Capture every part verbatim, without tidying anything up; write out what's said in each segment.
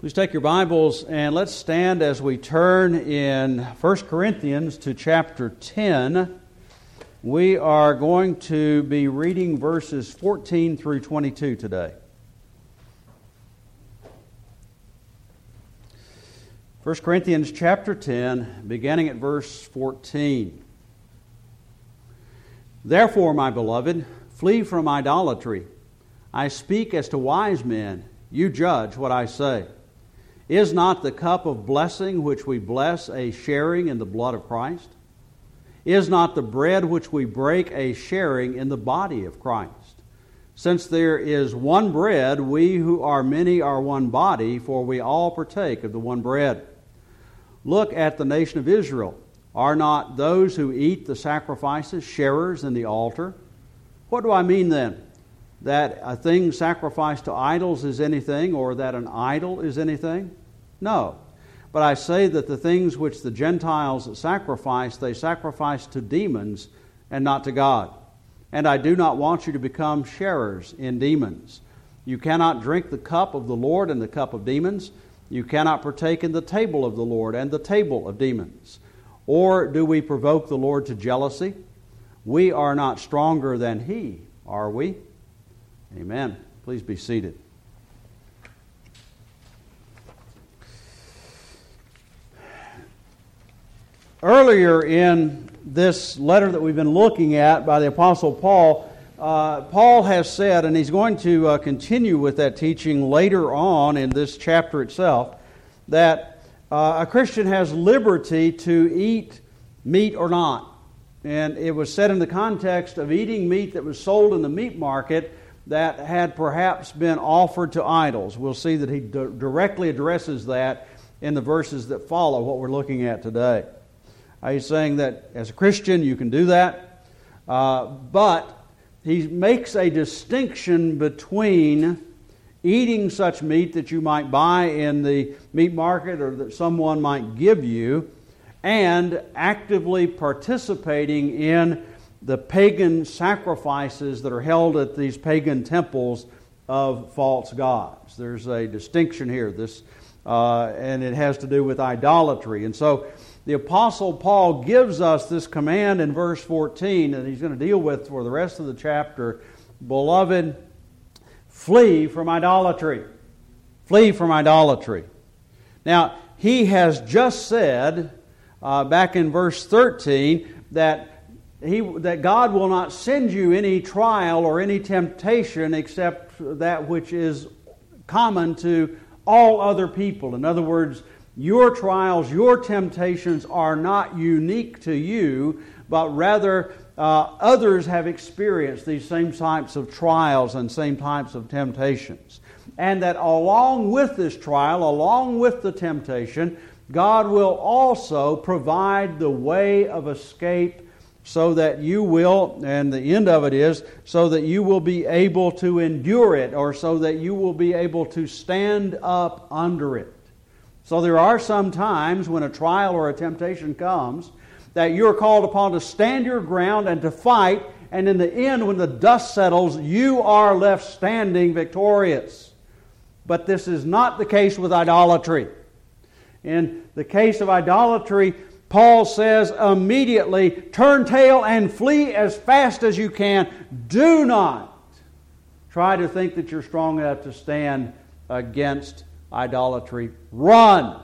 Please take your Bibles and let's stand as we turn in First Corinthians to chapter ten. We are going to be reading verses fourteen through twenty-two today. First Corinthians chapter ten, beginning at verse fourteen. Therefore, my beloved, flee from idolatry. I speak as to wise men. You judge what I say. Is not the cup of blessing which we bless a sharing in the blood of Christ? Is not the bread which we break a sharing in the body of Christ? Since there is one bread, we who are many are one body, for we all partake of the one bread. Look at the nation of Israel. Are not those who eat the sacrifices sharers in the altar? What do I mean then? That a thing sacrificed to idols is anything, or that an idol is anything? No. But I say that the things which the Gentiles sacrifice, they sacrifice to demons and not to God. And I do not want you to become sharers in demons. You cannot drink the cup of the Lord and the cup of demons. You cannot partake in the table of the Lord and the table of demons. Or do we provoke the Lord to jealousy? We are not stronger than He, are we? Amen. Please be seated. Earlier in this letter that we've been looking at by the Apostle Paul, uh, Paul has said, and he's going to uh, continue with that teaching later on in this chapter itself, that uh, a Christian has liberty to eat meat or not. And it was said in the context of eating meat that was sold in the meat market that had perhaps been offered to idols. We'll see that he d- directly addresses that in the verses that follow what we're looking at today. Uh, he's saying that as a Christian you can do that, uh, but he makes a distinction between eating such meat that you might buy in the meat market or that someone might give you, and actively participating in the pagan sacrifices that are held at these pagan temples of false gods. There's a distinction here, this, uh, and it has to do with idolatry. And so the Apostle Paul gives us this command in verse fourteen that he's going to deal with for the rest of the chapter. Beloved, flee from idolatry. Flee from idolatry. Now, he has just said, uh, back in verse thirteen, that He, that God will not send you any trial or any temptation except that which is common to all other people. In other words, your trials, your temptations are not unique to you, but rather uh, others have experienced these same types of trials and same types of temptations. And that along with this trial, along with the temptation, God will also provide the way of escape, so that you will, and the end of it is, so that you will be able to endure it, or so that you will be able to stand up under it. So there are some times when a trial or a temptation comes that you're called upon to stand your ground and to fight, and in the end, when the dust settles, you are left standing victorious. But this is not the case with idolatry. In the case of idolatry, Paul says immediately, turn tail and flee as fast as you can. Do not try to think that you're strong enough to stand against idolatry. Run.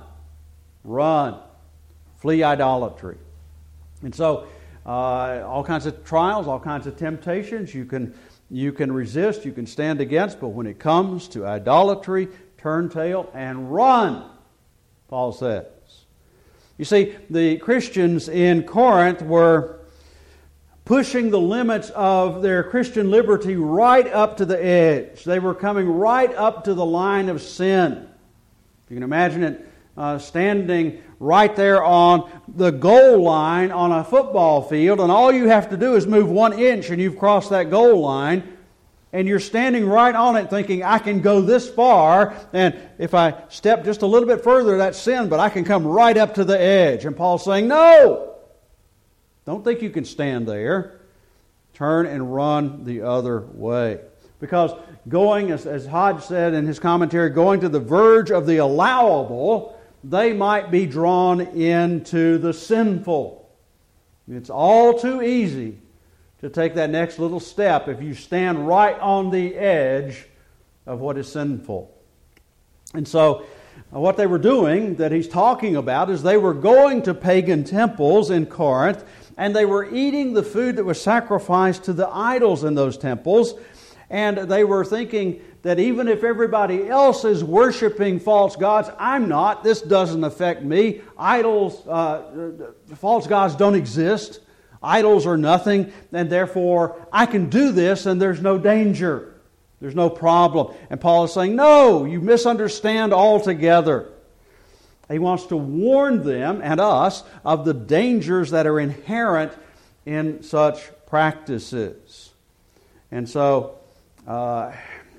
Run. Flee idolatry. And so, uh, all kinds of trials, all kinds of temptations you can, you can resist, you can stand against, but when it comes to idolatry, turn tail and run, Paul says. You see, the Christians in Corinth were pushing the limits of their Christian liberty right up to the edge. They were coming right up to the line of sin. If you can imagine it, uh, standing right there on the goal line on a football field, and all you have to do is move one inch and you've crossed that goal line. And you're standing right on it thinking, I can go this far, and if I step just a little bit further, that's sin, but I can come right up to the edge. And Paul's saying, no! Don't think you can stand there. Turn and run the other way. Because going, as, as Hodge said in his commentary, going to the verge of the allowable, they might be drawn into the sinful. It's all too easy to take that next little step if you stand right on the edge of what is sinful. And so, uh, what they were doing that he's talking about is they were going to pagan temples in Corinth, and they were eating the food that was sacrificed to the idols in those temples, and they were thinking that even if everybody else is worshiping false gods, I'm not. This doesn't affect me. Idols, uh, false gods don't exist. Idols are nothing, and therefore I can do this and there's no danger. There's no problem. And Paul is saying, no, you misunderstand altogether. He wants to warn them and us of the dangers that are inherent in such practices. And so, uh,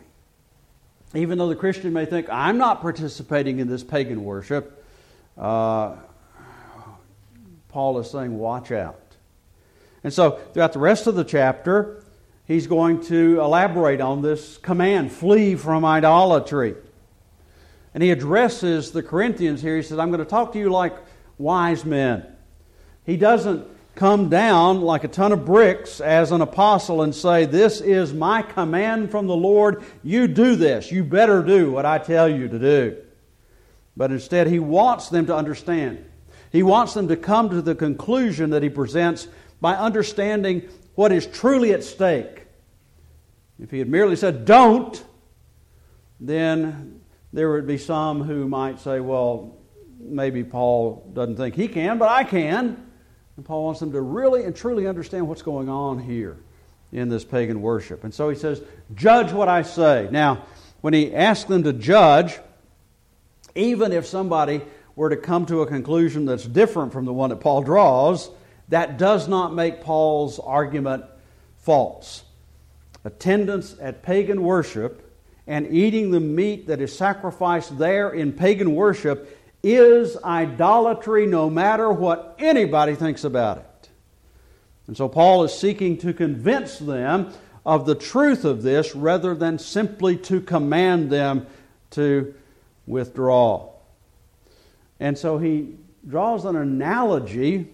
even though the Christian may think, I'm not participating in this pagan worship, uh, Paul is saying, watch out. And so, throughout the rest of the chapter, he's going to elaborate on this command, flee from idolatry. And he addresses the Corinthians here. He says, I'm going to talk to you like wise men. He doesn't come down like a ton of bricks as an apostle and say, this is my command from the Lord. You do this. You better do what I tell you to do. But instead, he wants them to understand. He wants them to come to the conclusion that he presents by understanding what is truly at stake. If he had merely said, don't, then there would be some who might say, well, maybe Paul doesn't think he can, but I can. And Paul wants them to really and truly understand what's going on here in this pagan worship. And so he says, judge what I say. Now, when he asks them to judge, even if somebody were to come to a conclusion that's different from the one that Paul draws, that does not make Paul's argument false. Attendance at pagan worship and eating the meat that is sacrificed there in pagan worship is idolatry no matter what anybody thinks about it. And so Paul is seeking to convince them of the truth of this rather than simply to command them to withdraw. And so he draws an analogy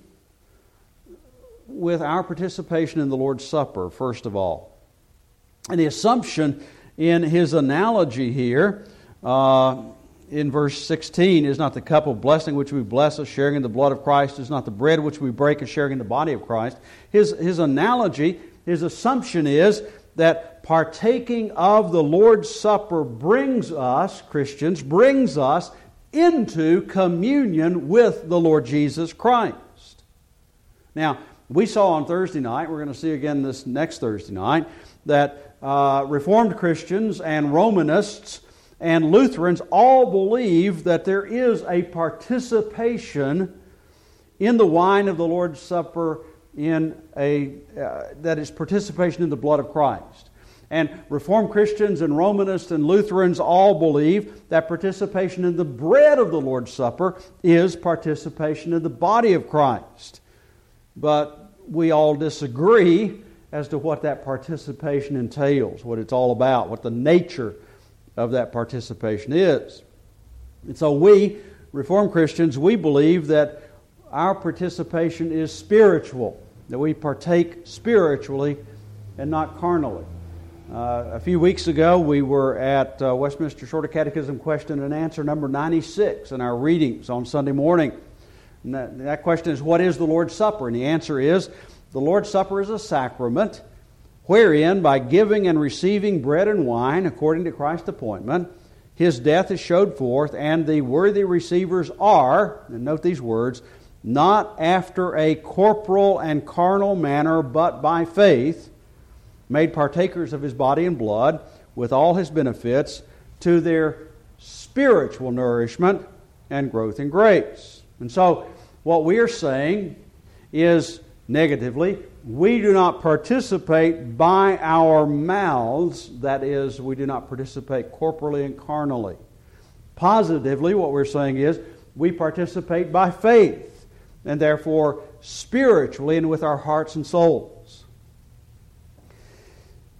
with our participation in the Lord's Supper, first of all. And the assumption in his analogy here, uh, in verse sixteen, is not the cup of blessing which we bless us, sharing in the blood of Christ, is not the bread which we break, and sharing in the body of Christ. His, his analogy, his assumption is that partaking of the Lord's Supper brings us, Christians, brings us into communion with the Lord Jesus Christ. Now, we saw on Thursday night, we're going to see again this next Thursday night, that uh, Reformed Christians and Romanists and Lutherans all believe that there is a participation in the wine of the Lord's Supper in a uh, that is participation in the blood of Christ. And Reformed Christians and Romanists and Lutherans all believe that participation in the bread of the Lord's Supper is participation in the body of Christ. But we all disagree as to what that participation entails, what it's all about, what the nature of that participation is. And so we, Reformed Christians, we believe that our participation is spiritual, that we partake spiritually and not carnally. Uh, a few weeks ago, we were at uh, Westminster Shorter Catechism question and answer number ninety-six in our readings on Sunday morning. And that, that question is, what is the Lord's Supper? And the answer is, the Lord's Supper is a sacrament wherein, by giving and receiving bread and wine according to Christ's appointment, His death is showed forth, and the worthy receivers are, and note these words, not after a corporal and carnal manner, but by faith, made partakers of His body and blood with all His benefits to their spiritual nourishment and growth in grace. And so, what we are saying is, negatively, we do not participate by our mouths, that is, we do not participate corporally and carnally. Positively, what we're saying is, we participate by faith, and therefore spiritually and with our hearts and souls.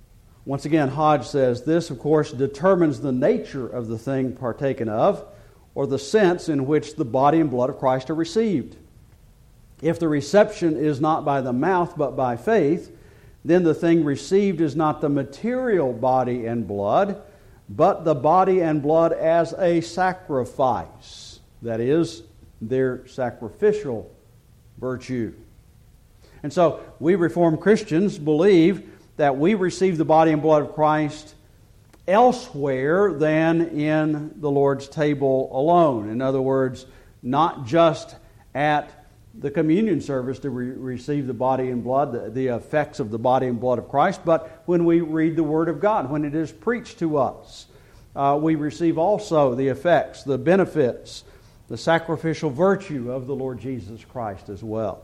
Once again, Hodge says, this, of course, determines the nature of the thing partaken of, or the sense in which the body and blood of Christ are received. If the reception is not by the mouth but by faith, then the thing received is not the material body and blood, but the body and blood as a sacrifice. That is, their sacrificial virtue. And so, we Reformed Christians believe that we receive the body and blood of Christ elsewhere than in the Lord's table alone. In other words, not just at the communion service to re- receive the body and blood, the, the effects of the body and blood of Christ, but when we read the Word of God, when it is preached to us, uh, we receive also the effects, the benefits, the sacrificial virtue of the Lord Jesus Christ as well.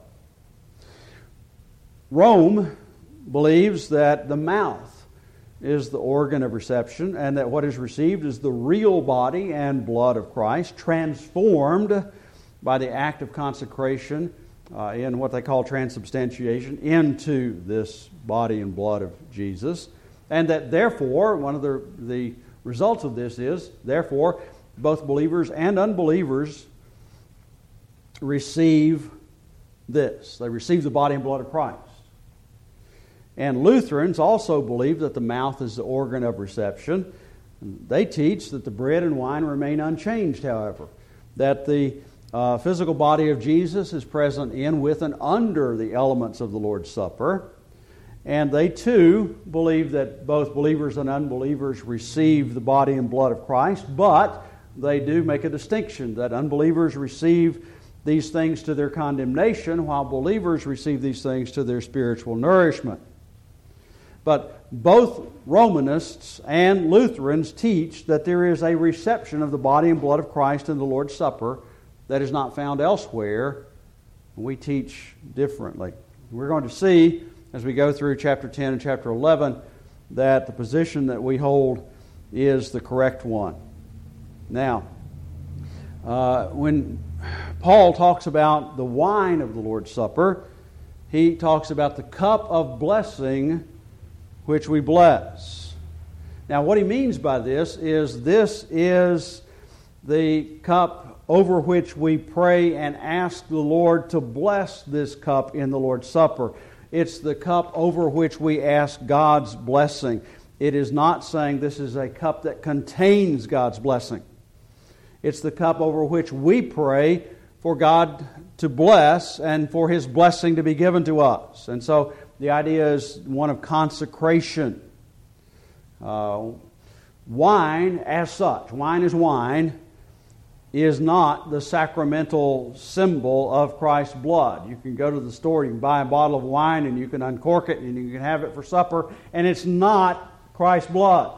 Rome believes that the mouth is the organ of reception, and that what is received is the real body and blood of Christ, transformed by the act of consecration uh, in what they call transubstantiation into this body and blood of Jesus. And that therefore, one of the, the results of this is, therefore, both believers and unbelievers receive this. They receive the body and blood of Christ. And Lutherans also believe that the mouth is the organ of reception. They teach that the bread and wine remain unchanged, however. That the uh, physical body of Jesus is present in, with, and under the elements of the Lord's Supper. And they too believe that both believers and unbelievers receive the body and blood of Christ, but they do make a distinction that unbelievers receive these things to their condemnation, while believers receive these things to their spiritual nourishment. But both Romanists and Lutherans teach that there is a reception of the body and blood of Christ in the Lord's Supper that is not found elsewhere. We teach differently. We're going to see, as we go through chapter ten and chapter eleven, that the position that we hold is the correct one. Now, uh, when Paul talks about the wine of the Lord's Supper, he talks about the cup of blessing which we bless. Now, what he means by this is this is the cup over which we pray and ask the Lord to bless this cup in the Lord's Supper. It's the cup over which we ask God's blessing. It is not saying this is a cup that contains God's blessing. It's the cup over which we pray for God to bless and for His blessing to be given to us. And so the idea is one of consecration. Uh, wine as such, wine is wine, is not the sacramental symbol of Christ's blood. You can go to the store, you can buy a bottle of wine, and you can uncork it, and you can have it for supper, and it's not Christ's blood.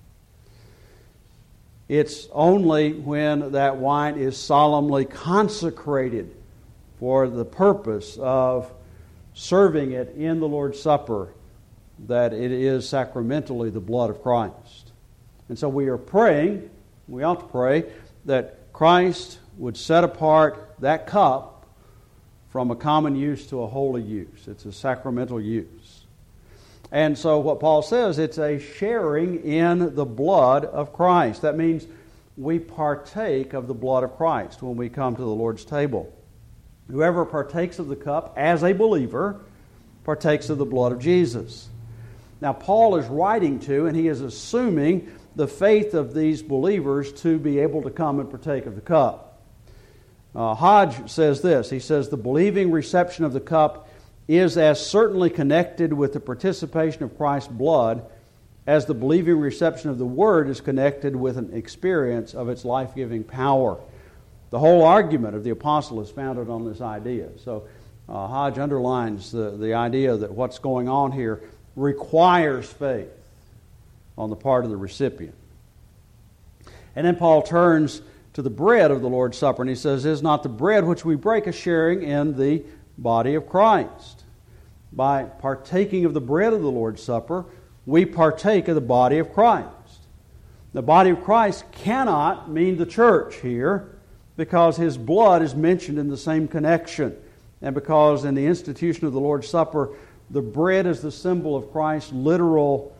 It's only when that wine is solemnly consecrated for the purpose of serving it in the Lord's Supper that it is sacramentally the blood of Christ. And so we are praying, we ought to pray, that Christ would set apart that cup from a common use to a holy use. It's a sacramental use. And so what Paul says, it's a sharing in the blood of Christ. That means we partake of the blood of Christ when we come to the Lord's table. Whoever partakes of the cup as a believer partakes of the blood of Jesus. Now, Paul is writing to, and he is assuming the faith of these believers to be able to come and partake of the cup. Uh, Hodge says this. He says, the believing reception of the cup is as certainly connected with the participation of Christ's blood as the believing reception of the Word is connected with an experience of its life-giving power. The whole argument of the apostle is founded on this idea. So uh, Hodge underlines the, the idea that what's going on here requires faith on the part of the recipient. And then Paul turns to the bread of the Lord's Supper, and he says, is not the bread which we break a sharing in the body of Christ? By partaking of the bread of the Lord's Supper, we partake of the body of Christ. The body of Christ cannot mean the church here, because His blood is mentioned in the same connection, and because in the institution of the Lord's Supper, the bread is the symbol of Christ's literal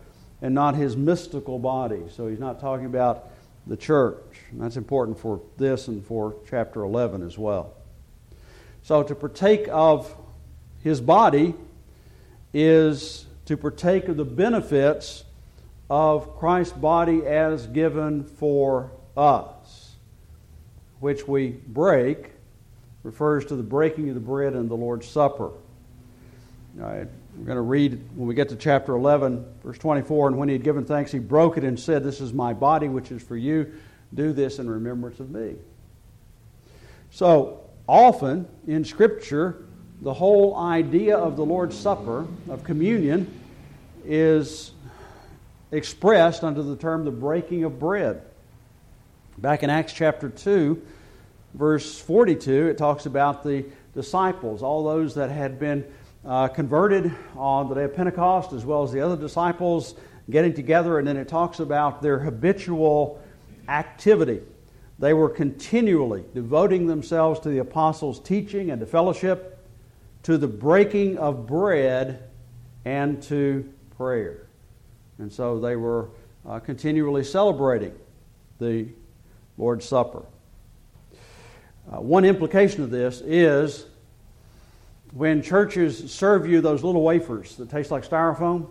and not his mystical body. So he's not talking about the church. And that's important for this and for chapter eleven as well. So to partake of his body is to partake of the benefits of Christ's body as given for us, which we break, refers to the breaking of the bread and the Lord's Supper. All right, we're going to read when we get to chapter eleven, verse twenty-four, and when he had given thanks, he broke it and said, "This is my body, which is for you. Do this in remembrance of me." So, often in Scripture, the whole idea of the Lord's Supper, of communion, is expressed under the term the breaking of bread. Back in Acts chapter two, verse forty-two, it talks about the disciples, all those that had been uh, converted on the day of Pentecost, as well as the other disciples getting together, and then it talks about their habitual activity. They were continually devoting themselves to the apostles' teaching and to fellowship, to the breaking of bread, and to prayer. And so they were uh, continually celebrating the Lord's Supper. Uh, one implication of this is when churches serve you those little wafers that taste like styrofoam,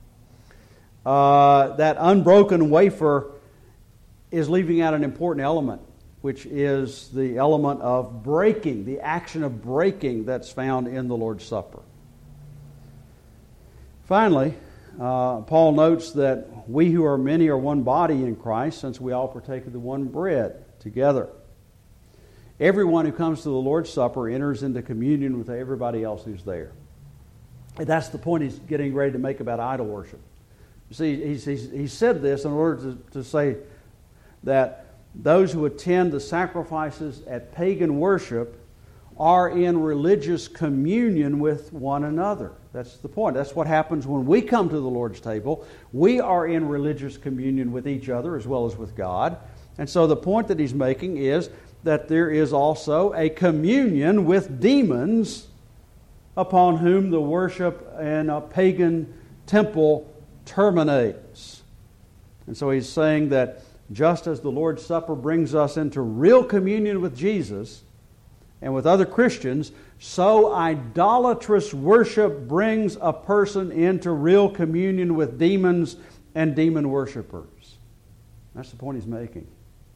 uh, that unbroken wafer is leaving out an important element, which is the element of breaking, the action of breaking that's found in the Lord's Supper. Finally, uh, Paul notes that we who are many are one body in Christ, since we all partake of the one bread together. Everyone who comes to the Lord's Supper enters into communion with everybody else who's there. And that's the point he's getting ready to make about idol worship. You see, he's, he's, he said this in order to, to say that those who attend the sacrifices at pagan worship are in religious communion with one another. That's the point. That's what happens when we come to the Lord's table. We are in religious communion with each other as well as with God. And so the point that he's making is that there is also a communion with demons upon whom the worship in a pagan temple terminates. And so he's saying that just as the Lord's Supper brings us into real communion with Jesus and with other Christians, so idolatrous worship brings a person into real communion with demons and demon worshipers. That's the point he's making.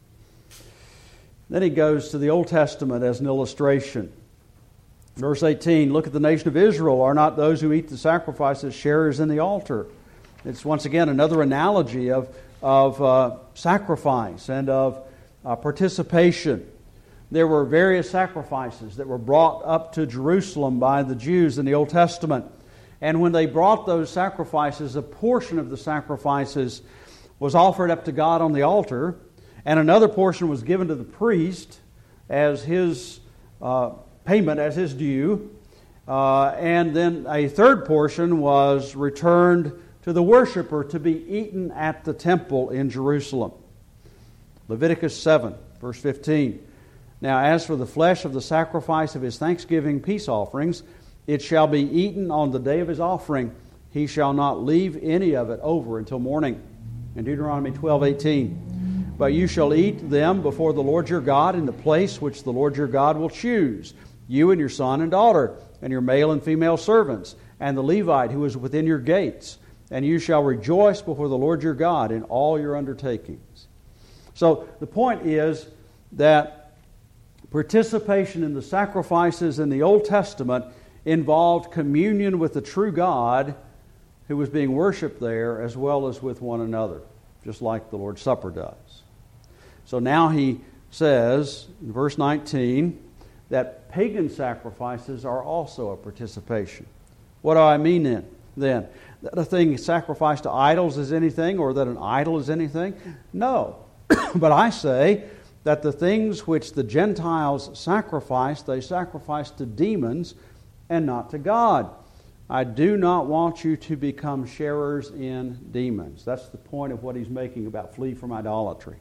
Then he goes to the Old Testament as an illustration. Verse eighteen, look at the nation of Israel. Are not those who eat the sacrifices sharers in the altar? It's once again another analogy of, of uh, sacrifice and of uh, participation. There were various sacrifices that were brought up to Jerusalem by the Jews in the Old Testament. And when they brought those sacrifices, a portion of the sacrifices was offered up to God on the altar, and another portion was given to the priest as his uh, payment, as his due. Uh, and then a third portion was returned to the worshiper to be eaten at the temple in Jerusalem. Leviticus seven, verse fifteen. Now as for the flesh of the sacrifice of his thanksgiving peace offerings, it shall be eaten on the day of his offering. He shall not leave any of it over until morning. In Deuteronomy twelve, eighteen. But you shall eat them before the Lord your God in the place which the Lord your God will choose, you and your son and daughter, and your male and female servants, and the Levite who is within your gates. And you shall rejoice before the Lord your God in all your undertakings. So the point is that participation in the sacrifices in the Old Testament involved communion with the true God who was being worshipped there, as well as with one another, just like the Lord's Supper does. So now he says in verse nineteen that pagan sacrifices are also a participation. What do I mean then? Then that a thing sacrificed to idols is anything, or that an idol is anything? No. But I say that the things which the Gentiles sacrifice, they sacrifice to demons and not to God. I do not want you to become sharers in demons. That's the point of what he's making about flee from idolatry.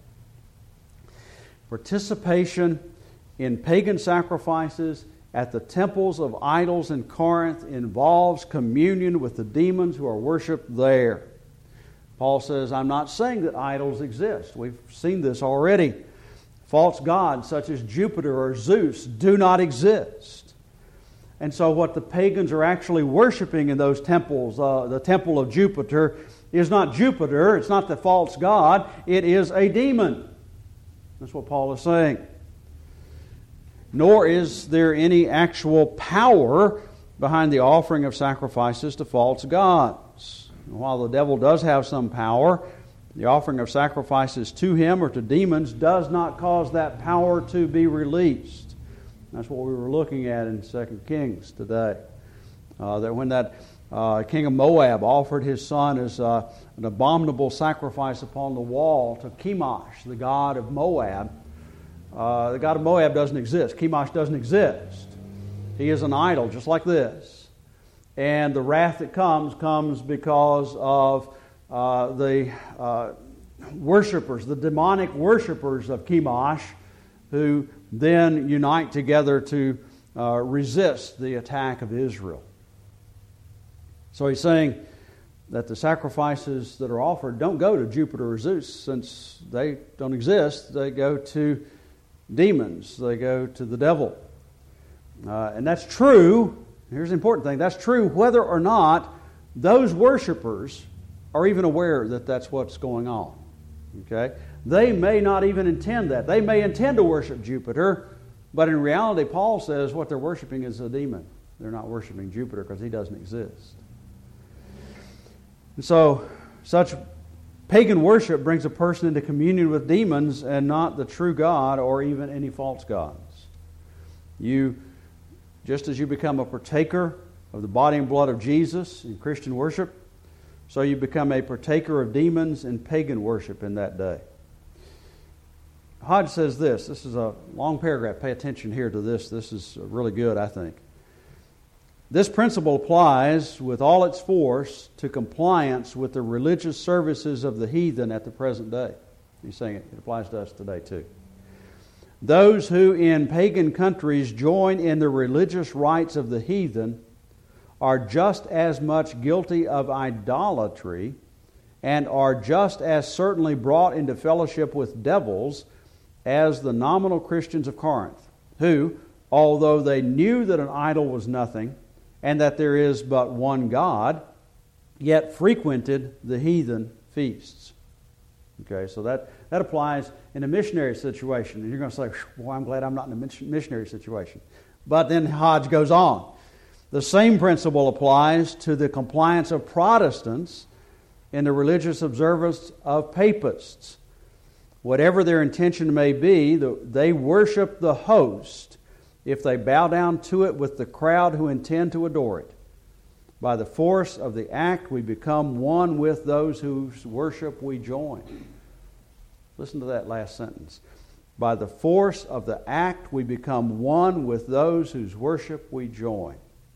Participation in pagan sacrifices at the temples of idols in Corinth involves communion with the demons who are worshipped there. Paul says, I'm not saying that idols exist. We've seen this already. False gods such as Jupiter or Zeus do not exist. And so what the pagans are actually worshiping in those temples, uh, the temple of Jupiter, is not Jupiter, it's not the false god, it is a demon. That's what Paul is saying. Nor is there any actual power behind the offering of sacrifices to false gods. While the devil does have some power, the offering of sacrifices to him or to demons does not cause that power to be released. That's what we were looking at in Second Kings today. Uh, that when that uh, king of Moab offered his son as uh, an abominable sacrifice upon the wall to Chemosh, the god of Moab, uh, the god of Moab doesn't exist. Chemosh doesn't exist. He is an idol, just like this. And the wrath that comes, comes because of uh, the uh, worshipers, the demonic worshipers of Chemosh, who then unite together to uh, resist the attack of Israel. So he's saying that the sacrifices that are offered don't go to Jupiter or Zeus, since they don't exist. They go to demons. They go to the devil. Uh, and that's true. Here's the important thing. That's true whether or not those worshipers are even aware that that's what's going on. Okay? They may not even intend that. They may intend to worship Jupiter, but in reality, Paul says what they're worshiping is a demon. They're not worshiping Jupiter because he doesn't exist. And so, such pagan worship brings a person into communion with demons and not the true God or even any false gods. You Just as you become a partaker of the body and blood of Jesus in Christian worship, so you become a partaker of demons in pagan worship in that day. Hodge says this. This is a long paragraph. Pay attention here to this. This is really good, I think. This principle applies with all its force to compliance with the religious services of the heathen at the present day. He's saying it, it applies to us today too. Those who in pagan countries join in the religious rites of the heathen are just as much guilty of idolatry and are just as certainly brought into fellowship with devils as the nominal Christians of Corinth, who, although they knew that an idol was nothing and that there is but one God, yet frequented the heathen feasts. Okay, so that, that applies in a missionary situation. And you're going to say, well, I'm glad I'm not in a missionary situation. But then Hodge goes on. The same principle applies to the compliance of Protestants in the religious observance of papists. Whatever their intention may be, they worship the host if they bow down to it with the crowd who intend to adore it. By the force of the act, we become one with those whose worship we join. Listen to that last sentence. By the force of the act, we become one with those whose worship we join.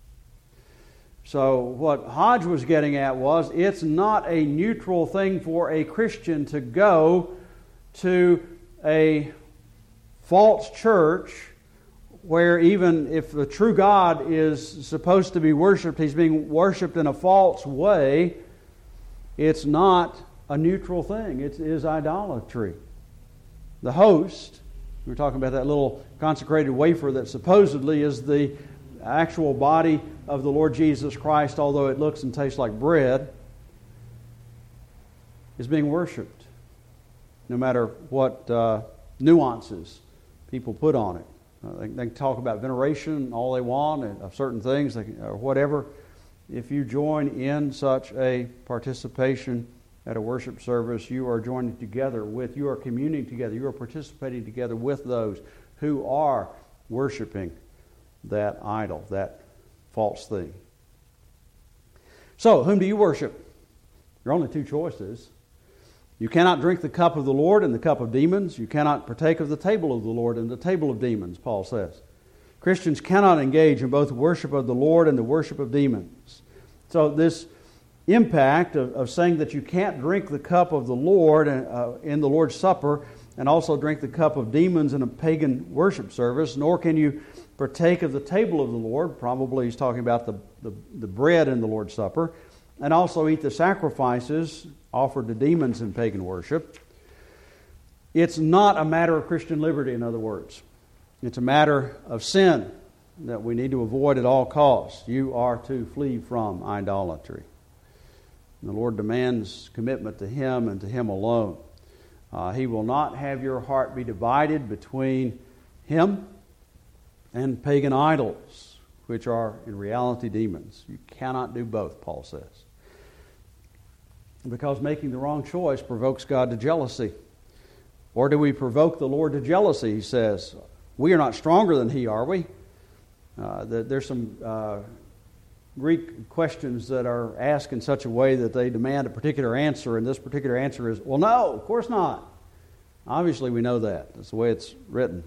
So what Hodge was getting at was, it's not a neutral thing for a Christian to go to a false church where even if the true God is supposed to be worshipped, he's being worshipped in a false way. It's not a neutral thing. It is idolatry. The host, we were talking about that little consecrated wafer that supposedly is the actual body of the Lord Jesus Christ, although it looks and tastes like bread, is being worshipped, no matter what uh, nuances people put on it. Uh, they, they can talk about veneration all they want and of certain things, they can, or whatever. If you join in such a participation at a worship service, you are joining together with, you are communing together, you are participating together with those who are worshiping that idol, that false thing. So, whom do you worship? There are only two choices. You cannot drink the cup of the Lord and the cup of demons. You cannot partake of the table of the Lord and the table of demons, Paul says. Christians cannot engage in both worship of the Lord and the worship of demons. So this impact of, of saying that you can't drink the cup of the Lord uh, in the Lord's Supper and also drink the cup of demons in a pagan worship service, nor can you partake of the table of the Lord, probably he's talking about the, the, the bread in the Lord's Supper, and also eat the sacrifices offered to demons in pagan worship. It's not a matter of Christian liberty, in other words. It's a matter of sin that we need to avoid at all costs. You are to flee from idolatry. And the Lord demands commitment to Him and to Him alone. Uh, he will not have your heart be divided between Him and pagan idols, which are in reality demons. You cannot do both, Paul says. Because making the wrong choice provokes God to jealousy. Or do we provoke the Lord to jealousy? He says, we are not stronger than He, are we? Uh, there's some uh, Greek questions that are asked in such a way that they demand a particular answer, and this particular answer is, well, no, of course not. Obviously, we know that. That's the way it's written.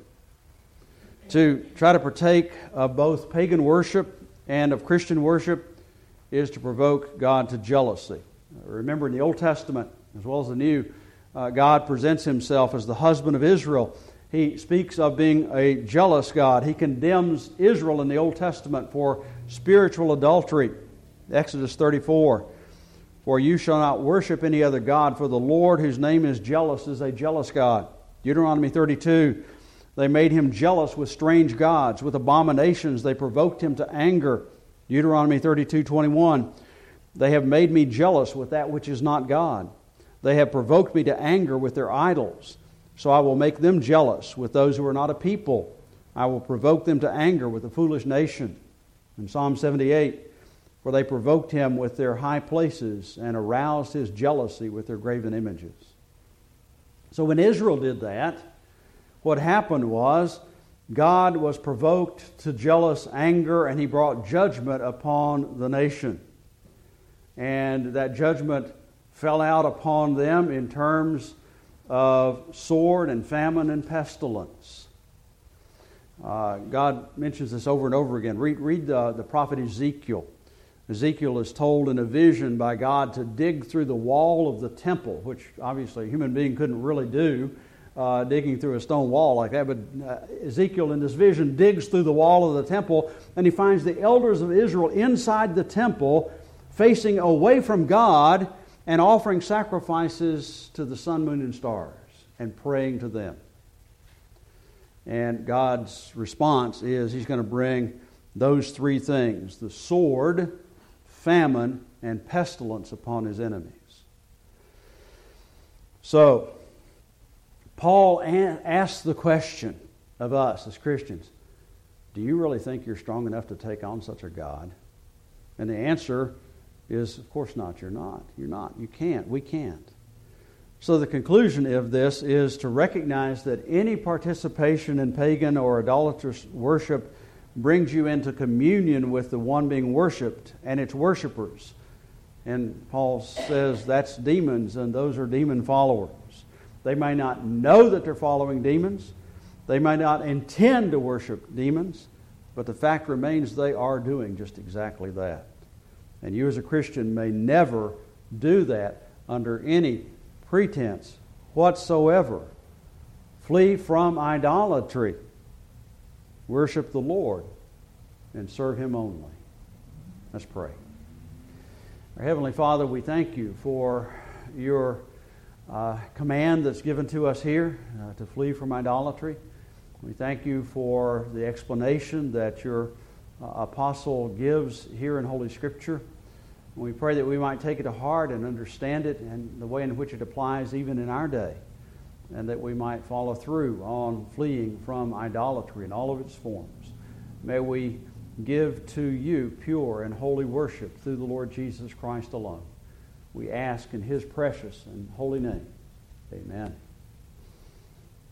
To try to partake of both pagan worship and of Christian worship is to provoke God to jealousy. Remember, in the Old Testament, as well as the New, uh, God presents Himself as the husband of Israel. He speaks of being a jealous God. He condemns Israel in the Old Testament for spiritual adultery. Exodus thirty-four, for you shall not worship any other God, for the Lord whose name is jealous is a jealous God. Deuteronomy thirty-two, they made Him jealous with strange gods. With abominations they provoked Him to anger. Deuteronomy thirty-two twenty-one, they have made me jealous with that which is not God. They have provoked me to anger with their idols. So I will make them jealous with those who are not a people. I will provoke them to anger with a foolish nation. In Psalm seventy-eight, for they provoked Him with their high places and aroused His jealousy with their graven images. So when Israel did that, what happened was God was provoked to jealous anger, and He brought judgment upon the nation. And that judgment fell out upon them in terms of sword and famine and pestilence. Uh, God mentions this over and over again. Read, read the, the prophet Ezekiel. Ezekiel is told in a vision by God to dig through the wall of the temple, which obviously a human being couldn't really do, uh, digging through a stone wall like that. But uh, Ezekiel in this vision digs through the wall of the temple, and he finds the elders of Israel inside the temple facing away from God and offering sacrifices to the sun, moon, and stars and praying to them. And God's response is He's going to bring those three things, the sword, famine, and pestilence upon His enemies. So, Paul asks the question of us as Christians, do you really think you're strong enough to take on such a God? And the answer is, of course not, you're not. You're not. You can't. We can't. So the conclusion of this is to recognize that any participation in pagan or idolatrous worship brings you into communion with the one being worshipped and its worshipers. And Paul says that's demons, and those are demon followers. They may not know that they're following demons. They may not intend to worship demons, but the fact remains they are doing just exactly that. And you as a Christian may never do that under any pretense whatsoever. Flee from idolatry. Worship the Lord and serve Him only. Let's pray. Our Heavenly Father, we thank You for Your uh, command that's given to us here uh, to flee from idolatry. We thank You for the explanation that Your uh, apostle gives here in Holy Scripture. And we pray that we might take it to heart and understand it and the way in which it applies even in our day, and that we might follow through on fleeing from idolatry in all of its forms. May we give to You pure and holy worship through the Lord Jesus Christ alone. We ask in His precious and holy name. Amen.